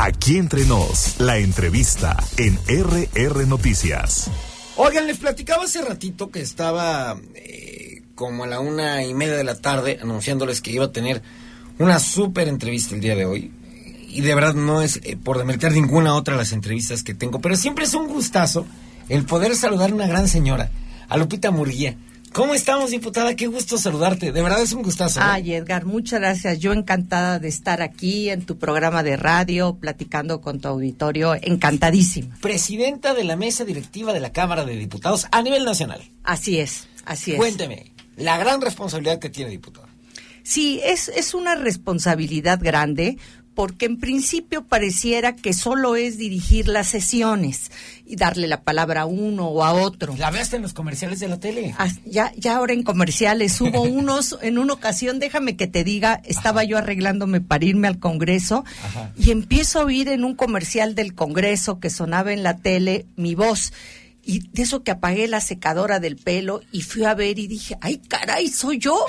Aquí entre nos, la entrevista en RR Noticias. Oigan, les platicaba hace ratito que estaba como a la 1:30 de la tarde anunciándoles que iba a tener una súper entrevista el día de hoy. Y de verdad no es por demeritar ninguna otra de las entrevistas que tengo, pero siempre es un gustazo el poder saludar a una gran señora, a Lupita Murguía. ¿Cómo estamos, diputada? Qué gusto saludarte. De verdad es un gustazo. Ay, Edgar, muchas gracias. Yo encantada de estar aquí en tu programa de radio, platicando con tu auditorio. Encantadísima. Presidenta de la mesa directiva de la Cámara de Diputados a nivel nacional. Así es, así es. Cuénteme, la gran responsabilidad que tiene, diputada. Sí, es una responsabilidad grande, porque en principio pareciera que solo es dirigir las sesiones y darle la palabra a uno o a otro. ¿La veaste en los comerciales de la tele? Ya ahora en comerciales hubo unos, en una ocasión, déjame que te diga, estaba yo arreglándome para irme al Congreso. Ajá. Y empiezo a oír en un comercial del Congreso que sonaba en la tele mi voz. Y de eso que apagué la secadora del pelo y fui a ver y dije, ¡ay, caray, soy yo!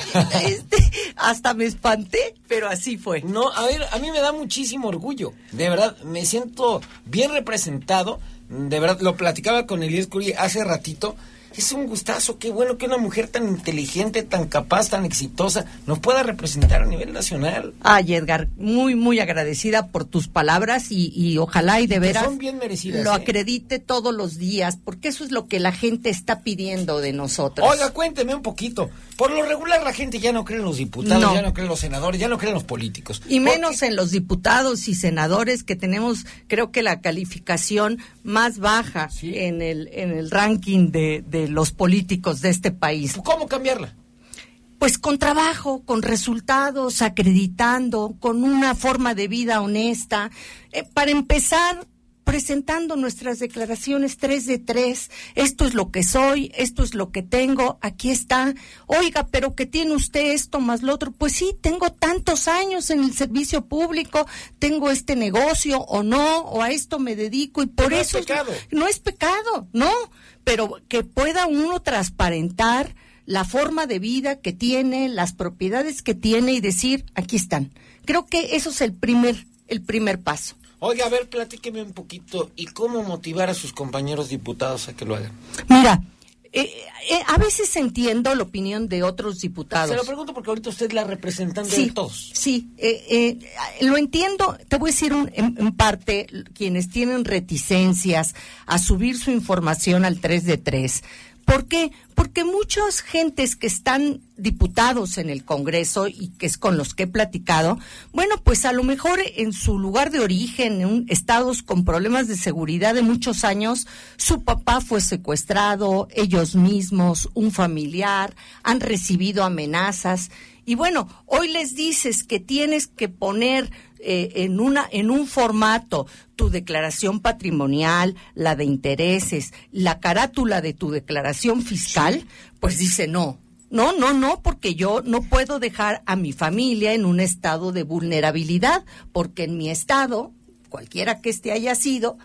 Hasta me espanté, pero así fue. No, a ver, a mí me da muchísimo orgullo. De verdad, me siento bien representado. De verdad, lo platicaba con Elías Curi hace ratito. Es un gustazo, qué bueno que una mujer tan inteligente, tan capaz, tan exitosa nos pueda representar a nivel nacional. Ay, Edgar, muy, muy agradecida por tus palabras y ojalá y de veras son bien merecidas, lo acredite todos los días, porque eso es lo que la gente está pidiendo de nosotros. Oiga, cuénteme un poquito. Por lo regular la gente ya no cree en los diputados, ya no cree en los senadores, ya no cree en los políticos. Y menos en los diputados y senadores, que tenemos, creo que la calificación más baja en el ranking de los políticos de este país. ¿Cómo cambiarla? Pues con trabajo, con resultados, acreditando, con una forma de vida honesta. Para empezar, presentando nuestras declaraciones 3 de 3. Esto es lo que soy, esto es lo que tengo, aquí está. Oiga, pero ¿qué tiene usted esto más lo otro? Pues sí, tengo tantos años en el servicio público, tengo este negocio o no, o a esto me dedico y por eso... No es pecado. No es pecado, no, pero que pueda uno transparentar la forma de vida que tiene, las propiedades que tiene y decir, aquí están. Creo que eso es el primer paso. Oiga, a ver, platíqueme un poquito, ¿y cómo motivar a sus compañeros diputados a que lo hagan? Mira, a veces entiendo la opinión de otros diputados. Se lo pregunto porque ahorita usted es la representante de todos. Sí, lo entiendo. Te voy a decir en parte, quienes tienen reticencias a subir su información al 3 de 3. ¿Por qué? Porque muchas gentes que están diputados en el Congreso y que es con los que he platicado, bueno, pues a lo mejor en su lugar de origen, en estados con problemas de seguridad de muchos años, su papá fue secuestrado, ellos mismos, un familiar, han recibido amenazas. Y bueno, hoy les dices que tienes que poner en un formato tu declaración patrimonial, la de intereses, la carátula de tu declaración fiscal, pues dice no, porque yo no puedo dejar a mi familia en un estado de vulnerabilidad, porque en mi estado, cualquiera que haya sido,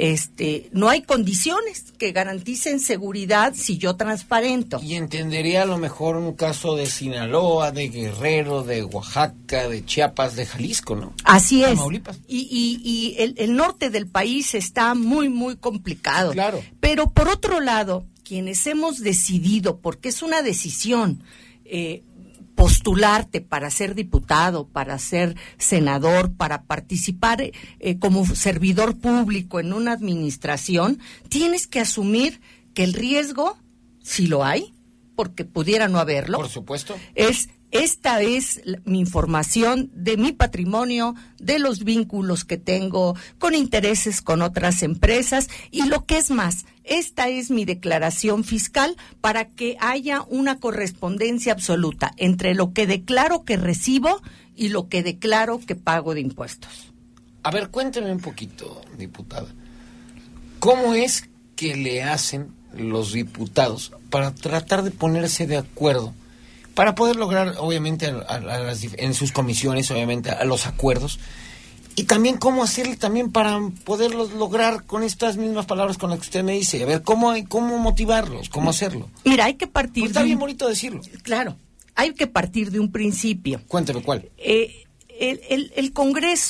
no hay condiciones que garanticen seguridad si yo transparento. Y entendería a lo mejor un caso de Sinaloa, de Guerrero, de Oaxaca, de Chiapas, de Jalisco, ¿no? Así es. Tamaulipas. Y el norte del país está muy, muy complicado. Claro. Pero por otro lado, quienes hemos decidido, porque es una decisión, postularte para ser diputado, para ser senador, para participar como servidor público en una administración, tienes que asumir que el riesgo, si lo hay, porque pudiera no haberlo, por supuesto, esta es mi información de mi patrimonio, de los vínculos que tengo con intereses con otras empresas y lo que es más, esta es mi declaración fiscal para que haya una correspondencia absoluta entre lo que declaro que recibo y lo que declaro que pago de impuestos. A ver, cuénteme un poquito, diputada. ¿Cómo es que le hacen los diputados para tratar de ponerse de acuerdo? Para poder lograr, obviamente, en sus comisiones, obviamente, a los acuerdos. Y también cómo hacerle también para poderlos lograr con estas mismas palabras con las que usted me dice. A ver, cómo motivarlos, cómo hacerlo. Mira, hay que partir está bien bonito decirlo. Claro, hay que partir de un principio. Cuénteme, ¿cuál? El Congreso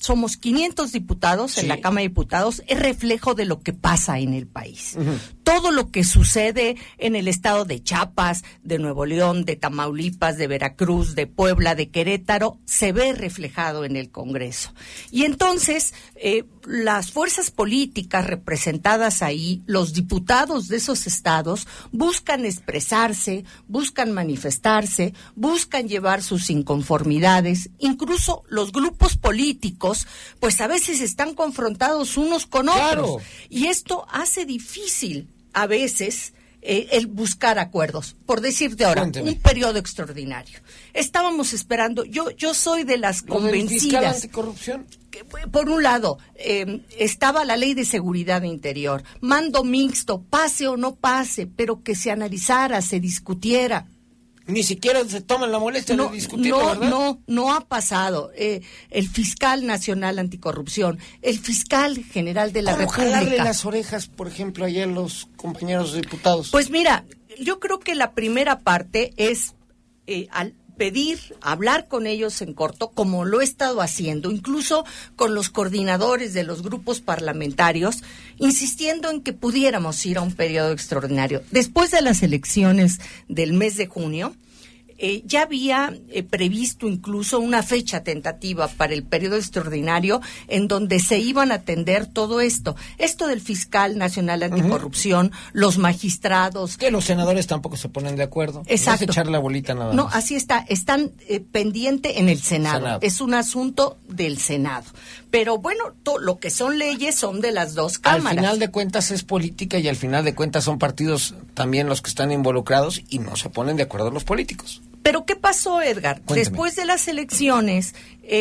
somos 500 diputados en la Cámara de Diputados, es reflejo de lo que pasa en el país. Uh-huh. Todo lo que sucede en el estado de Chiapas, de Nuevo León, de Tamaulipas, de Veracruz, de Puebla, de Querétaro, se ve reflejado en el Congreso. Y entonces, las fuerzas políticas representadas ahí, los diputados de esos estados, buscan expresarse, buscan manifestarse, buscan llevar sus inconformidades. Incluso los grupos políticos, pues a veces están confrontados unos con otros. Y esto hace difícil a veces el buscar acuerdos. Por decirte ahora, Cuénteme. Un periodo extraordinario. Estábamos esperando, yo soy de las convencidas. ¿Del fiscal anticorrupción? Que, por un lado, estaba la Ley de Seguridad Interior, mando mixto, pase o no pase, pero que se analizara, se discutiera. Ni siquiera se toman la molestia de discutirlo, ¿verdad? No ha pasado. El fiscal nacional anticorrupción, el fiscal general de la República. Jalarle las orejas, por ejemplo, allá a los compañeros diputados. Pues mira, yo creo que la primera parte es al hablar con ellos en corto, como lo he estado haciendo, incluso con los coordinadores de los grupos parlamentarios, insistiendo en que pudiéramos ir a un periodo extraordinario. Después de las elecciones del mes de junio, ya había previsto incluso una fecha tentativa para el periodo extraordinario en donde se iban a atender todo esto. Esto del fiscal nacional anticorrupción, los magistrados. Que los senadores tampoco se ponen de acuerdo. Exacto. No es echar la bolita nada más. No, así está. Están pendiente en el Senado. Es un asunto del Senado. Pero bueno, lo que son leyes son de las dos cámaras. Al final de cuentas es política y al final de cuentas son partidos también los que están involucrados y no se ponen de acuerdo los políticos. Pero ¿qué pasó, Edgar? Cuéntame. Después de las elecciones,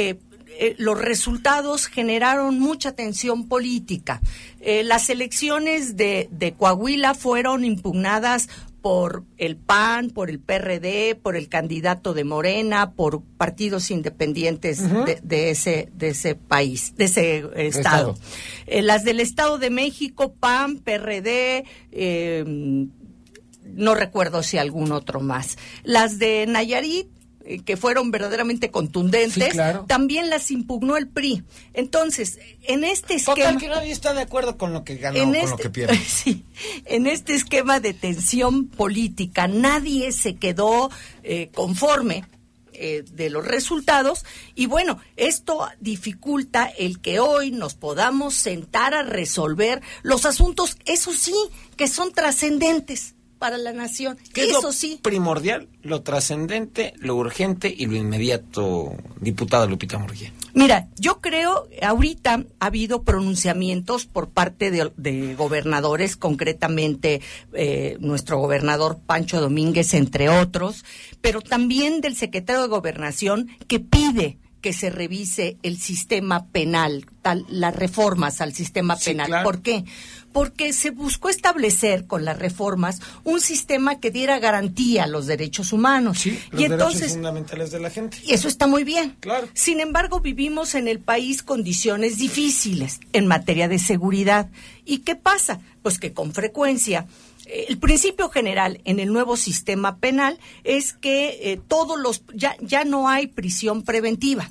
los resultados generaron mucha tensión política. Las elecciones de Coahuila fueron impugnadas por el PAN, por el PRD, por el candidato de Morena, por partidos independientes de ese país, de ese estado. Las del Estado de México, PAN, PRD, no recuerdo si algún otro más. Las de Nayarit, que fueron verdaderamente contundentes, sí, claro, también las impugnó el PRI. Entonces, en este esquema... Total que nadie está de acuerdo con lo que ganó o con lo que pierde. Sí, en este esquema de tensión política, nadie se quedó conforme de los resultados, y bueno, esto dificulta el que hoy nos podamos sentar a resolver los asuntos, eso sí, que son trascendentes para la nación. ¿Qué eso es lo sí primordial, lo trascendente, lo urgente y lo inmediato, diputada Lupita Murguía? Mira, yo creo, ahorita ha habido pronunciamientos por parte de gobernadores, concretamente nuestro gobernador Pancho Domínguez, entre otros, pero también del secretario de Gobernación, que pide que se revise el sistema penal, las reformas al sistema penal. Claro. ¿Por qué? Porque se buscó establecer con las reformas un sistema que diera garantía a los derechos humanos. Sí, los derechos fundamentales de la gente. Y eso está muy bien. Claro. Sin embargo, vivimos en el país condiciones difíciles en materia de seguridad. ¿Y qué pasa? Pues que con frecuencia... El principio general en el nuevo sistema penal es que ya no hay prisión preventiva.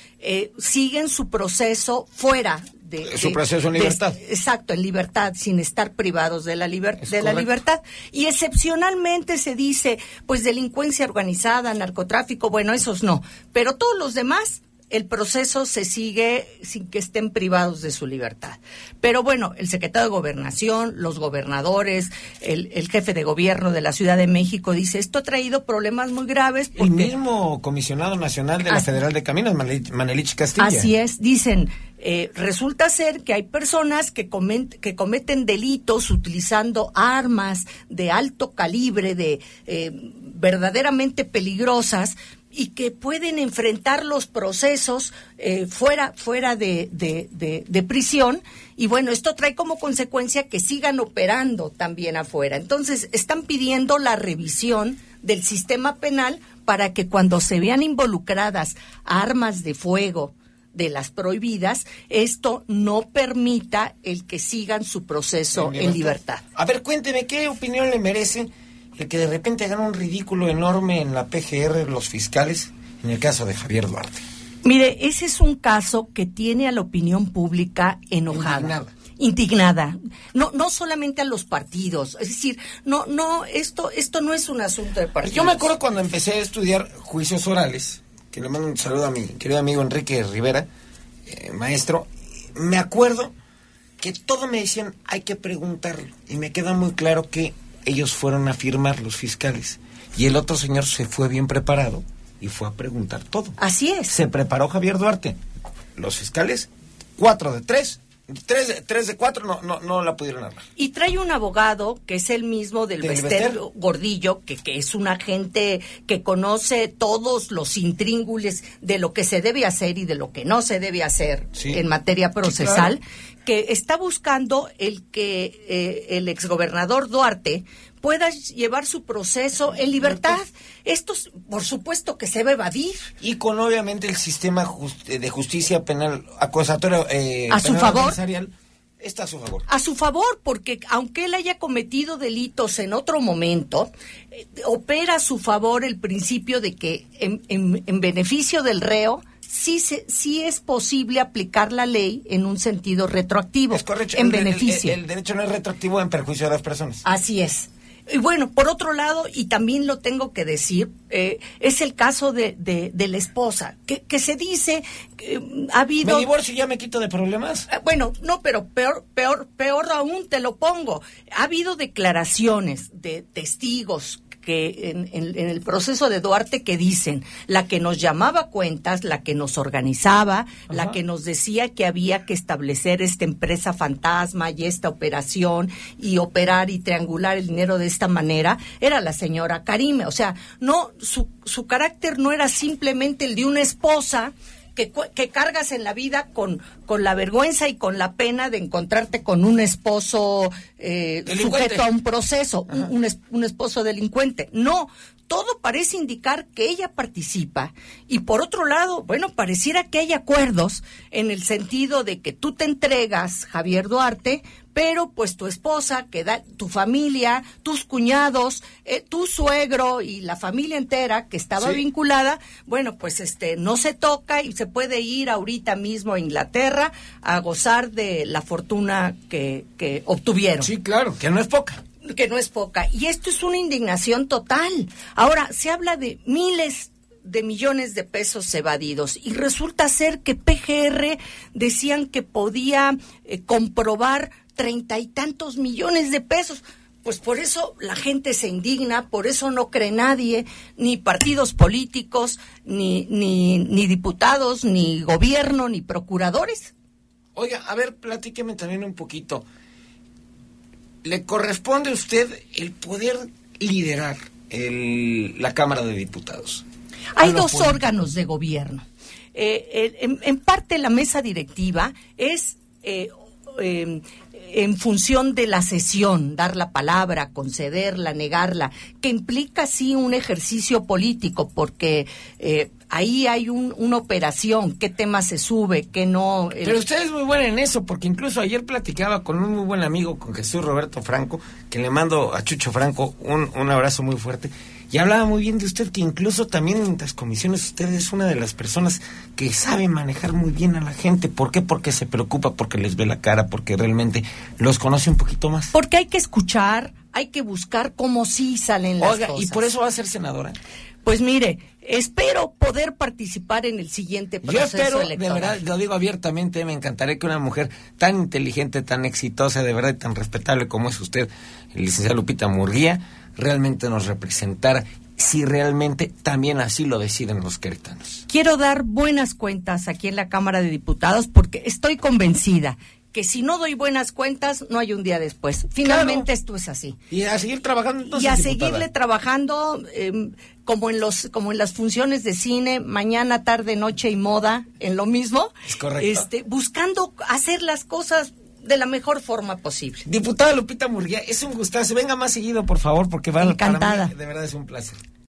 Siguen su proceso fuera de su proceso en libertad. Exacto, en libertad, sin estar privados de la libertad. Y excepcionalmente se dice, pues delincuencia organizada, narcotráfico, bueno, esos no. Pero todos los demás, el proceso se sigue sin que estén privados de su libertad. Pero bueno, el secretario de Gobernación, los gobernadores, el jefe de gobierno de la Ciudad de México dice, esto ha traído problemas muy graves. El mismo comisionado nacional de la Federal de Caminos, Manelich Castilla. Así es, dicen, resulta ser que hay personas que cometen delitos utilizando armas de alto calibre, verdaderamente peligrosas, y que pueden enfrentar los procesos fuera de prisión, y bueno, esto trae como consecuencia que sigan operando también afuera. Entonces, están pidiendo la revisión del sistema penal para que cuando se vean involucradas armas de fuego de las prohibidas, esto no permita el que sigan su proceso en libertad. A ver, cuénteme, ¿qué opinión le merece el que de repente hagan un ridículo enorme en la PGR los fiscales, en el caso de Javier Duarte? Mire, ese es un caso que tiene a la opinión pública enojada. Indignada. No solamente a los partidos. Es decir, esto no es un asunto de partidos. Yo me acuerdo cuando empecé a estudiar juicios orales, que le mando un saludo a mi querido amigo Enrique Rivera, maestro. Me acuerdo que todo me decían, hay que preguntarlo. Y me queda muy claro que ellos fueron a firmar, los fiscales. Y el otro señor se fue bien preparado y fue a preguntar todo. Así es. Se preparó Javier Duarte. Los fiscales, 4 de 3. 3 de 4 no la pudieron hablar. Y trae un abogado que es el mismo del Bester Gordillo, que es un agente que conoce todos los intríngulis de lo que se debe hacer y de lo que no se debe hacer en materia procesal, que está buscando el que el exgobernador Duarte pueda llevar su proceso en libertad. Esto, por supuesto, que se va a evadir. Y con, obviamente, el sistema de justicia penal acusatorio a su favor. Está a su favor. A su favor, porque aunque él haya cometido delitos en otro momento, opera a su favor el principio de que en beneficio del reo sí es posible aplicar la ley en un sentido retroactivo. Es correcto. En beneficio. El derecho no es retroactivo en perjuicio de las personas. Así es. Y bueno, por otro lado, y también lo tengo que decir, es el caso de la esposa, que se dice que ha habido... ¿Me divorcio y ya me quito de problemas? Bueno, no, pero peor aún te lo pongo. Ha habido declaraciones de testigos que en el proceso de Duarte que dicen, la que nos llamaba a cuentas, la que nos organizaba, la que nos decía que había que establecer esta empresa fantasma y esta operación y operar y triangular el dinero de esta manera, era la señora Karime. O sea, no, su carácter no era simplemente el de una esposa que cargas en la vida con la vergüenza y con la pena de encontrarte con un esposo sujeto a un proceso, un esposo delincuente. No, todo parece indicar que ella participa. Y por otro lado, bueno, pareciera que hay acuerdos en el sentido de que tú te entregas, Javier Duarte, pero pues tu esposa, tu familia, tus cuñados, tu suegro y la familia entera que estaba vinculada, bueno, pues no se toca y se puede ir ahorita mismo a Inglaterra a gozar de la fortuna que obtuvieron. Sí, claro, que no es poca. Que no es poca. Y esto es una indignación total. Ahora, se habla de miles de millones de pesos evadidos y resulta ser que PGR decían que podía comprobar 30 y tantos millones de pesos. Pues por eso la gente se indigna, por eso no cree nadie, ni partidos políticos, ni diputados, ni gobierno, ni procuradores. Oiga, a ver, platíqueme también un poquito. ¿Le corresponde a usted el poder liderar la Cámara de Diputados? Hay dos órganos de gobierno. En parte la mesa directiva es en función de la sesión, dar la palabra, concederla, negarla, que implica sí un ejercicio político, porque ahí hay una operación, qué tema se sube, qué no. Pero usted es muy buena en eso, porque incluso ayer platicaba con un muy buen amigo, con Jesús Roberto Franco, que le mando a Chucho Franco un abrazo muy fuerte, y hablaba muy bien de usted, que incluso también en las comisiones usted es una de las personas que sabe manejar muy bien a la gente. ¿Por qué? Porque se preocupa, porque les ve la cara, porque realmente los conoce un poquito más. Porque hay que escuchar, hay que buscar cómo sí salen las cosas. ¿Y por eso va a ser senadora? Pues mire, espero poder participar en el siguiente proceso electoral. De verdad, lo digo abiertamente, me encantaría que una mujer tan inteligente, tan exitosa, de verdad, y tan respetable como es usted, el licenciado Lupita Murguía, realmente nos representara, si realmente también así lo deciden los queretanos. Quiero dar buenas cuentas aquí en la Cámara de Diputados porque estoy convencida que si no doy buenas cuentas, no hay un día después. Finalmente esto es así. Y a seguir trabajando entonces, y a diputada. seguirle trabajando como en las funciones de cine, mañana, tarde, noche y moda, en lo mismo. Es correcto. Buscando hacer las cosas de la mejor forma posible. Diputada Lupita Murguía, es un gustazo. Venga más seguido, por favor, porque encantada. Para mí, de verdad es un placer.